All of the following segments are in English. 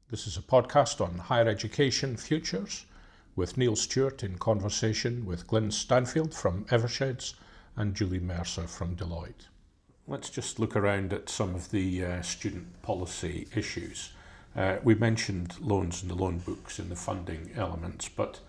This is a podcast on higher education futures with Neil Stewart in conversation with Glyn Stanfield from Eversheds and Julie Mercer from Deloitte. Let's just look around at some of the student policy issues. We mentioned loans and the loan books in the funding elements, but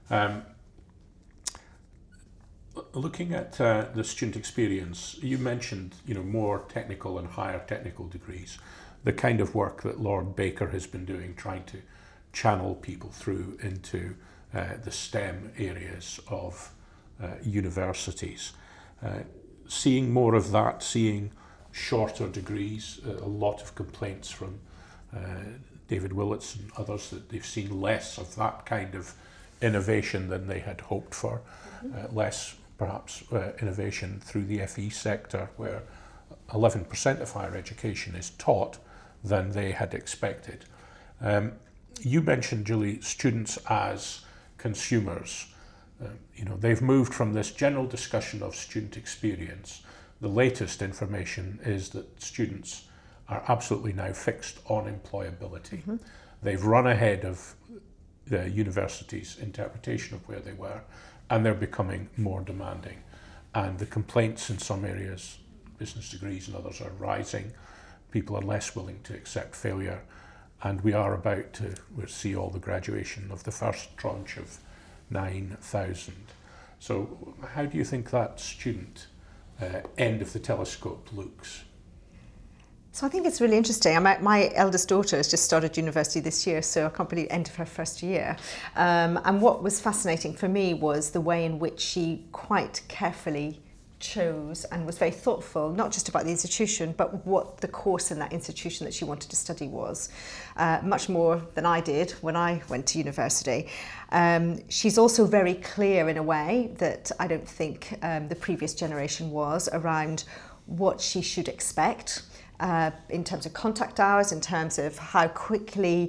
looking at the student experience, you mentioned more technical and higher technical degrees, the kind of work that Lord Baker has been doing, trying to channel people through into the STEM areas of universities. Seeing more of that, seeing shorter degrees, a lot of complaints from David Willits and others that they've seen less of that kind of innovation than they had hoped for, less perhaps innovation through the FE sector, where 11% of higher education is taught than they had expected. You mentioned, Julie, students as consumers. They've moved from this general discussion of student experience. The latest information is that students are absolutely now fixed on employability. They've run ahead of the university's interpretation of where they were, and they're becoming more demanding. And the complaints in some areas, business degrees and others, are rising. People are less willing to accept failure, and we are about to see all the graduation of the first tranche of 9,000. So how do you think that student end of the telescope looks? So I think it's really interesting. My eldest daughter has just started university this year, so I can't believe end of her first year. And what was fascinating for me was the way in which she quite carefully chose and was very thoughtful, not just about the institution, but what the course in that institution that she wanted to study was, much more than I did when I went to university. She's also very clear in a way that I don't think the previous generation was around what she should expect in terms of contact hours, in terms of how quickly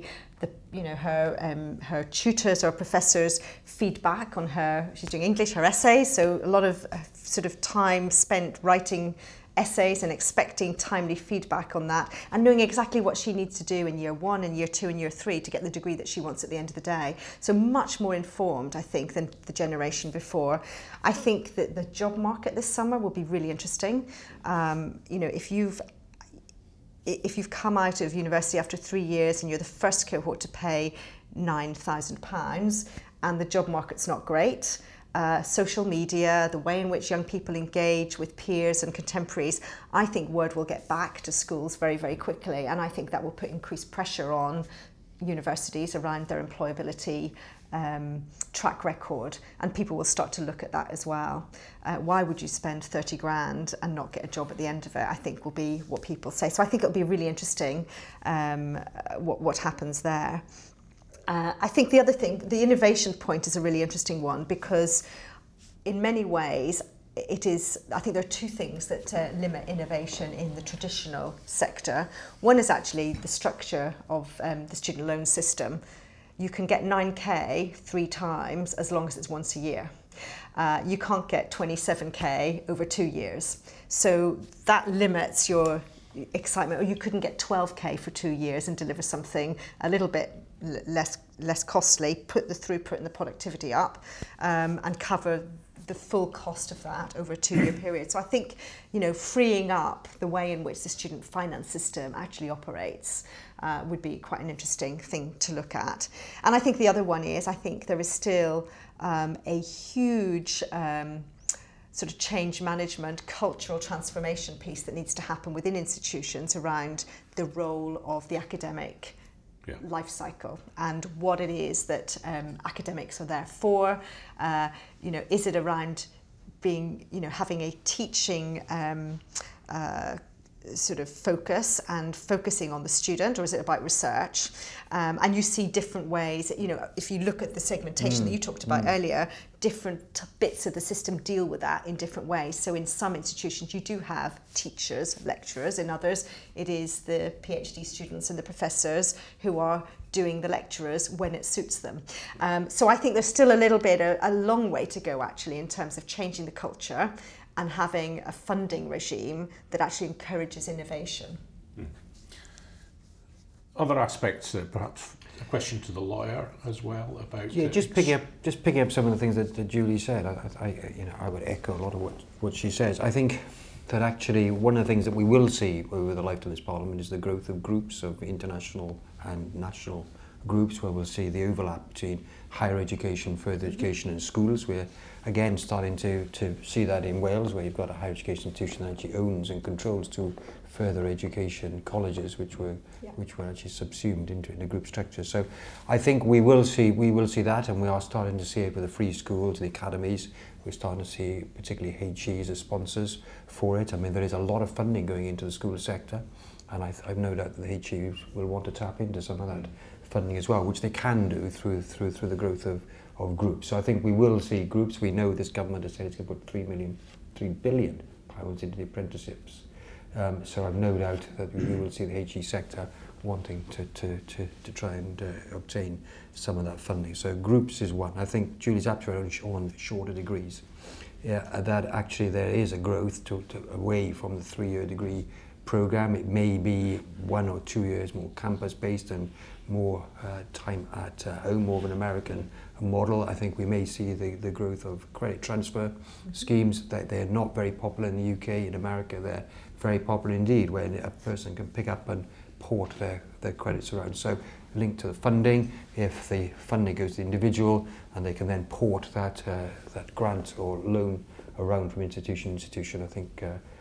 her tutors or professors feed back on her. She's doing English, her essays, so a lot of sort of time spent writing essays and expecting timely feedback on that, and knowing exactly what she needs to do in year 1 and year 2 and year 3 to get the degree that she wants at the end of the day. So much more informed, I think, than the generation before. I think that the job market this summer will be really interesting. If you've come out of university after 3 years and you're the first cohort to pay £9,000 and the job market's not great, social media, the way in which young people engage with peers and contemporaries, I think word will get back to schools very, very quickly, and I think that will put increased pressure on universities around their employability track record, and people will start to look at that as well. Why would you spend 30 grand and not get a job at the end of it, I think will be what people say. So I think it'll be really interesting what happens there. I think the other thing, the innovation point is a really interesting one, because in many ways I think there are two things that limit innovation in the traditional sector. One is actually the structure of the student loan system. You can get 9k 3 times as long as it's once a year. You can't get 27k over 2 years. So that limits your excitement. Or you couldn't get 12k for 2 years and deliver something a little bit less costly, put the throughput and the productivity up, and cover the full cost of that over a 2-year period. So I think, freeing up the way in which the student finance system actually operates would be quite an interesting thing to look at. And I think the other one is, I think there is still a huge sort of change management, cultural transformation piece that needs to happen within institutions around the role of the academic life cycle and what it is that academics are there for. Is it around being, having a teaching sort of focus and focusing on the student, or is it about research? And you see different ways, if you look at the segmentation that you talked about earlier, different bits of the system deal with that in different ways. So in some institutions you do have teachers, lecturers. In others it is the PhD students and the professors who are doing the lecturers when it suits them. So I think there's still a little bit, a long way to go actually in terms of changing the culture and having a funding regime that actually encourages innovation. Other aspects, perhaps a question to the lawyer as well about... Yeah, just picking up some of the things that Julie said. I would echo a lot of what she says. I think that actually one of the things that we will see over the lifetime of this Parliament is the growth of groups of international and national groups, where we'll see the overlap between higher education, further education and schools. We're again starting to see that in Wales, where you've got a higher education institution that actually owns and controls two further education colleges, which were actually subsumed into a group structure. So I think we will see that, and we are starting to see it with the free schools, the academies. We're starting to see particularly HEs as sponsors for it. I mean, there is a lot of funding going into the school sector, and I've no doubt that the HEs will want to tap into some of that funding as well, which they can do through the growth of groups. So I think we will see groups. We know this government has said it's going to put £3 billion into the apprenticeships. So I've no doubt that we will see the HE sector wanting to try and obtain some of that funding. So groups is one. I think Julie's absolutely on shorter degrees. That actually there is a growth away from the 3-year degree program. It may be 1 or 2 years more campus-based and more time at home, more of an American model. I think we may see the growth of credit transfer schemes. They're not very popular in the UK. In America, they're very popular indeed, where a person can pick up and port their credits around. So linked to the funding, if the funding goes to the individual, and they can then port that grant or loan around from institution to institution, I think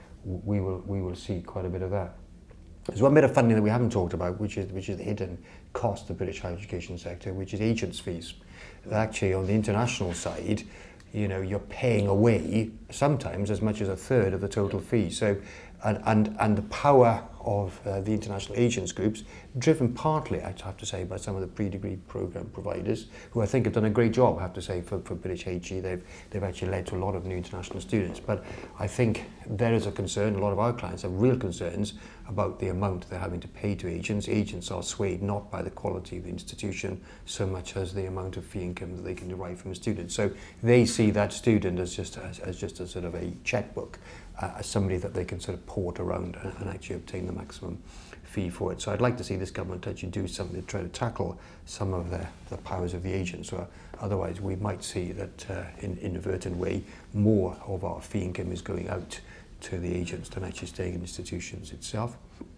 we will see quite a bit of that. There's one bit of funding that we haven't talked about, which is the hidden cost of the British higher education sector, which is agents' fees. Actually, on the international side, you're paying away sometimes as much as a third of the total fee. So, and the power of the international agents groups, driven partly, I have to say, by some of the pre-degree program providers, who I think have done a great job, I have to say, for British HE. They've actually led to a lot of new international students. But I think there is a concern, a lot of our clients have real concerns about the amount they're having to pay to agents. Agents are swayed not by the quality of the institution so much as the amount of fee income that they can derive from a student. So they see that student as just a sort of a checkbook, as somebody that they can sort of port around and actually obtain the maximum fee for it. So I'd like to see this government actually do something to try to tackle some of the powers of the agents. So otherwise we might see that in an inadvertent way more of our fee income is going out to the agents than actually staying in institutions itself.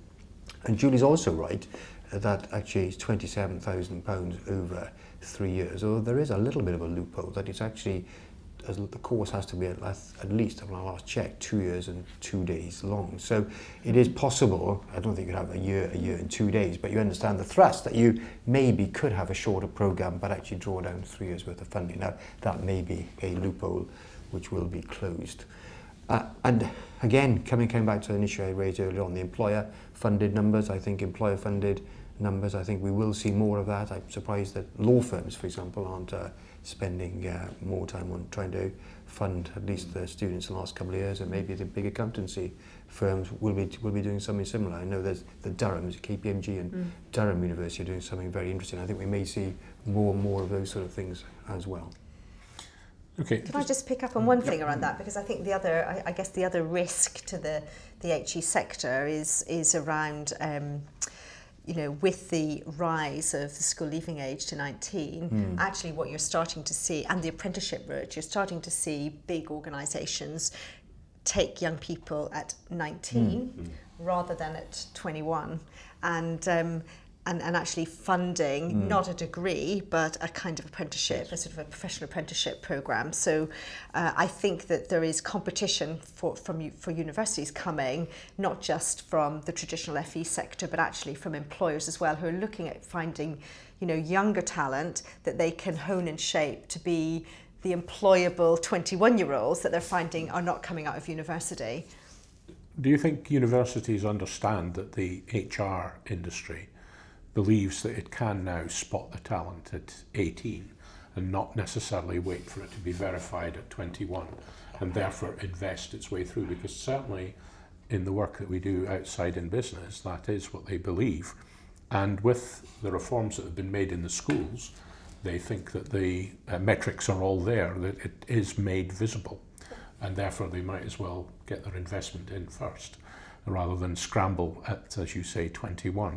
And Julie's also right that actually it's £27,000 over 3 years, although there is a little bit of a loophole that it's actually, as the course has to be at least, when I last checked, 2 years and 2 days long. So it is possible, I don't think you could have a year and 2 days, but you understand the thrust that you maybe could have a shorter programme but actually draw down 3 years worth of funding. Now that may be a loophole which will be closed. And again, coming back to an issue I raised earlier on, the employer-funded numbers, I think employer-funded numbers, I think we will see more of that. I'm surprised that law firms, for example, aren't spending more time on trying to fund at least the students in the last couple of years, and maybe the big accountancy firms will be doing something similar. I know there's the Durham's, KPMG and Durham University are doing something very interesting. I think we may see more and more of those sort of things as well. Okay. Can I just pick up on one thing around that? Because I think the other risk to the HE sector is around, with the rise of the school leaving age to 19, actually what you're starting to see, and the apprenticeship route, you're starting to see big organisations take young people at 19 rather than at 21. And actually funding not a degree but a kind of apprenticeship, a sort of a professional apprenticeship programme. So I think that there is competition for universities coming, not just from the traditional FE sector, but actually from employers as well, who are looking at finding, younger talent that they can hone and shape to be the employable 21-year-olds that they're finding are not coming out of university. Do you think universities understand that the HR industry believes that it can now spot the talent at 18 and not necessarily wait for it to be verified at 21 and therefore invest its way through? Because certainly in the work that we do outside in business, that is what they believe. And with the reforms that have been made in the schools, they think that the metrics are all there, that it is made visible, and therefore they might as well get their investment in first rather than scramble at, as you say, 21.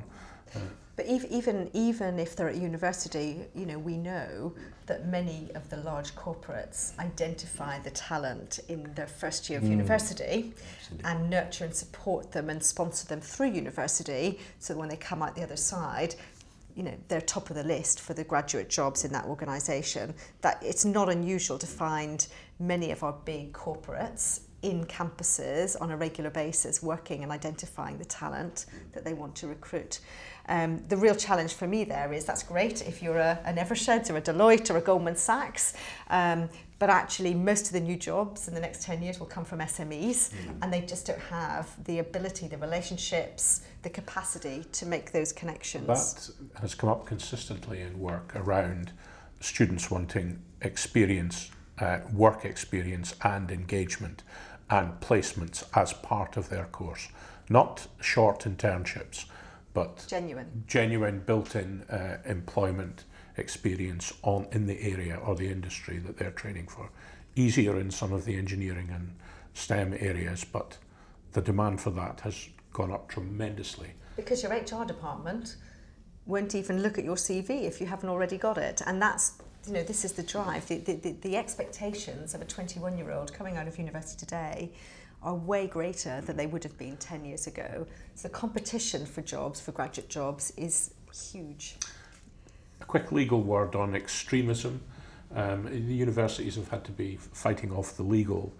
But even if they're at university, you know, we know that many of the large corporates identify the talent in their first year of university and nurture and support them and sponsor them through university, so that when they come out the other side, you know, they're top of the list for the graduate jobs in that organisation. That it's not unusual to find many of our big corporates in campuses on a regular basis working and identifying the talent that they want to recruit. The real challenge for me there is, that's great if you're an Eversheds or a Deloitte or a Goldman Sachs, but actually most of the new jobs in the next 10 years will come from SMEs, and they just don't have the ability, the relationships, the capacity to make those connections. That has come up consistently in work around students wanting experience, work experience and engagement and placements as part of their course. Not short internships, but genuine built-in employment experience in the area or the industry that they're training for. Easier in some of the engineering and STEM areas, but the demand for that has gone up tremendously. Because your HR department won't even look at your CV if you haven't already got it. And that's, you know, this is the drive. The expectations of a 21-year-old coming out of university today are way greater than they would have been 10 years ago. So the competition for jobs, for graduate jobs, is huge. A quick legal word on extremism. The universities have had to be fighting off the legal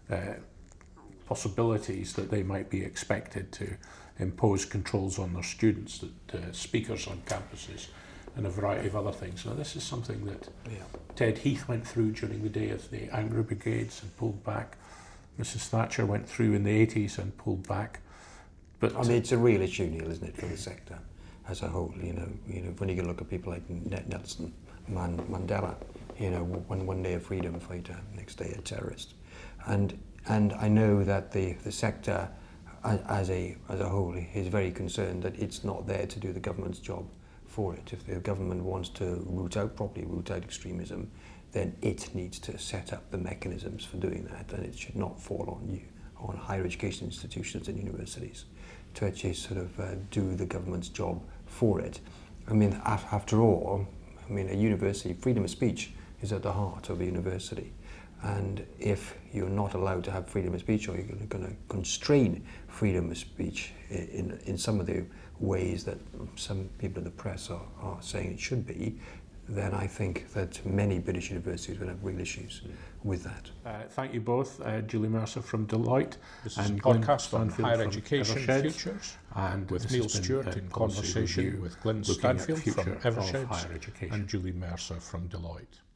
possibilities that they might be expected to impose controls on their students, that speakers on campuses and a variety of other things. Now, this is something that Ted Heath went through during the day of the Angry Brigades and pulled back. Mrs. Thatcher went through in the 80s and pulled back. But I mean, it's a real issue, Neil, isn't it, for the sector as a whole? You know, when you look at people like Nelson Mandela, you know, one day a freedom fighter, next day a terrorist, and I know that the sector as a whole is very concerned that it's not there to do the government's job for it. If the government wants to root out extremism, then it needs to set up the mechanisms for doing that, and it should not fall on higher education institutions and universities to actually sort of do the government's job for it. I mean, after all, I mean, a university, freedom of speech is at the heart of a university. And if you're not allowed to have freedom of speech, or you're going to constrain freedom of speech in some of the ways that some people in the press are saying it should be, then I think that many British universities will have real issues with that. Thank you both, Julie Mercer from Deloitte. This is a podcast on higher education futures, and with Neil Stewart in conversation with Glyn Stanfield from Eversheds and Julie Mercer from Deloitte.